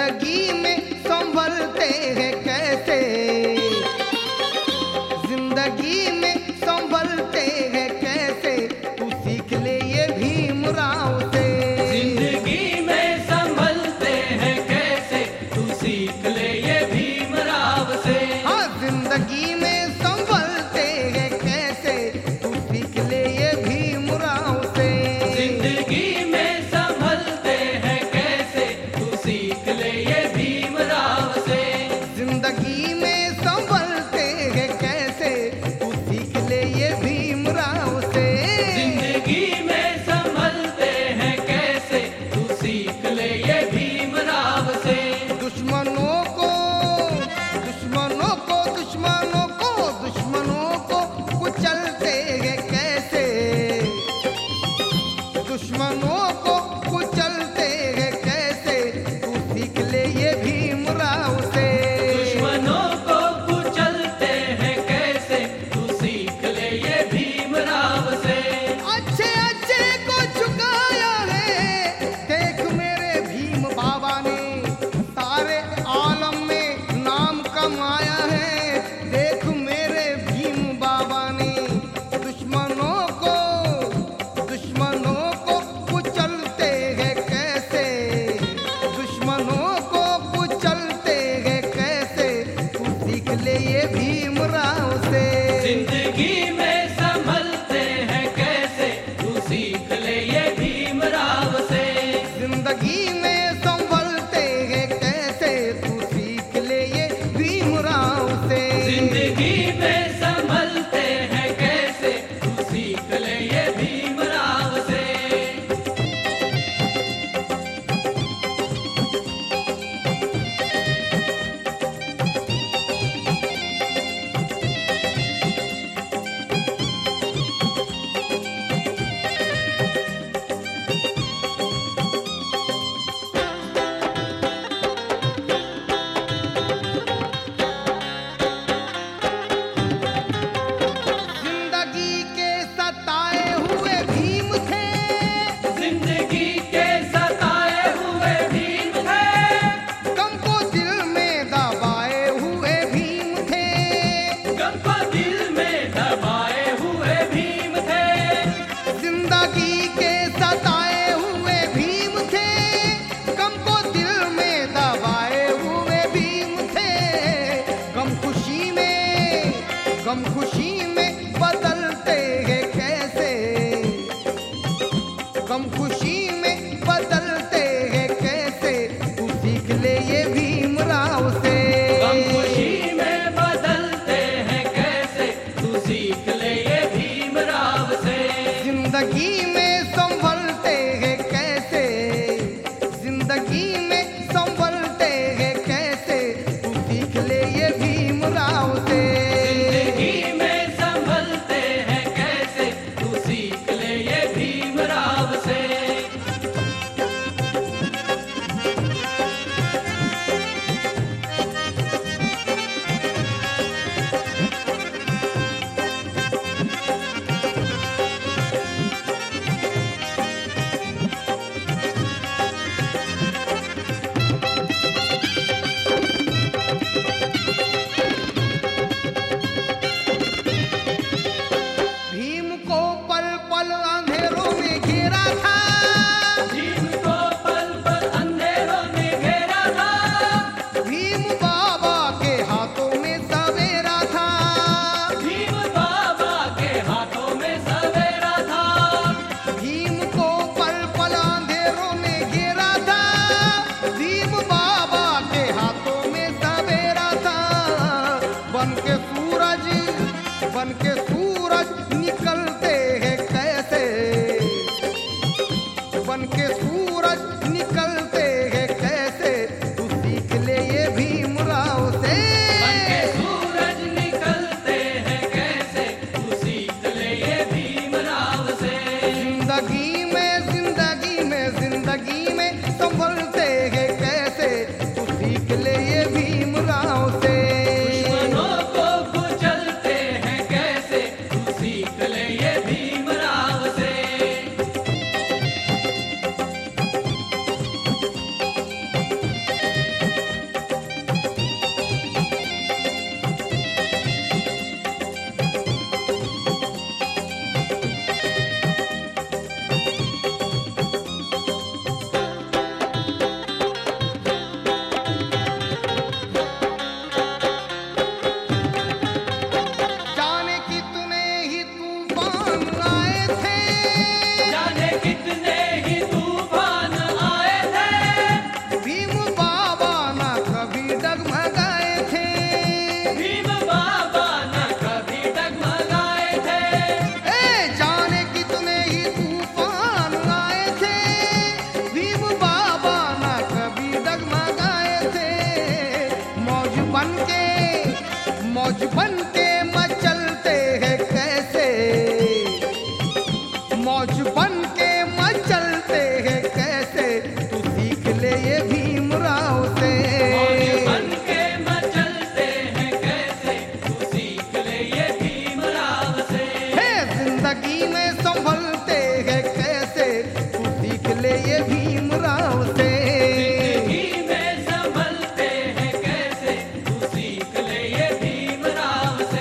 जिंदगी में संभलते हैं कैसे, जिंदगी में संभलते हैं कैसे, तू सीख ले ये भीमराव से। जिंदगी में संभलते हैं कैसे, तू सीख ले ये भीमराव से। हाँ, जिंदगी में संभलते हैं कैसे, तू सीख ले ये भीमराव से। जिंदगी में संभलते हैं कैसे, तू सीख ले ये भीमराव से। जिंदगी में संभलते हैं कैसे, तू सीख ले ये भीमराव से। जिंदगी में संभलते हैं कैसे, तू सीख ले ये भीमराव से। दुश्मनों को दुश्मनों को दुश्मनों को दुश्मनों को कुचलते हैं कैसे, दुश्मनों को कुचलते हैं कैसे, तू सीख ले ये भीमराव से। दुश्मनों को कुचलते हैं कैसे, तू सीख ले ये भीमराव से। अच्छे अच्छे को झुकाया है, देख मेरे भीम बाबा ने सारे आलम में नाम कमाया है। देख मेरे भीम बाबा ने दुश्मनों को कुचलते हैं कैसे, दुश्मनों को कुचलते हैं कैसे, तू सीख ले ये भीमराव से। जिंदगी में संभलते हैं कैसे, तू सीख ले ये भीमराव से। जिंदगी में संभलते हैं कैसे, तू सीख ले ये भीमराव से। जिंदगी में संभलते हैं कैसे, तू सीख ले ये भीमराव से। जिंदगी के सताए हुए भीम थे, जिंदगी के सताए हुए भीम थे। गम को दिल में दबाए हुए भीम थे, गम को दिल में दबाए हुए भीम थे। जिंदगी के सताए हुए भीम थे, गम को दिल में दबाए हुए भीम थे। गम खुशी में बदलते हैं कैसे, गम खुशी में बदलते हैं कैसे, तू सीख ले ये भीमराव से। गम खुशी में बदलते हैं कैसे, तू सीख ले ये भीमराव से। जिंदगी में संभलते हैं कैसे, जिंदगी में संभलते हैं कैसे, तू सीख ले ये भीमराव से। जिंदगी में संभलते हैं कैसे, तू सीख ले ये भीमराव से। ले ये भीमराव से। मौज बन के मचलते हैं कैसे, तू सीख ले ये भीमराव से। है जिंदगी में संभलते हैं कैसे, तू सीख ले ये भीमराव से। जिंदगी में संभलते हैं कैसे, तू सीख ले ये भीमराव से।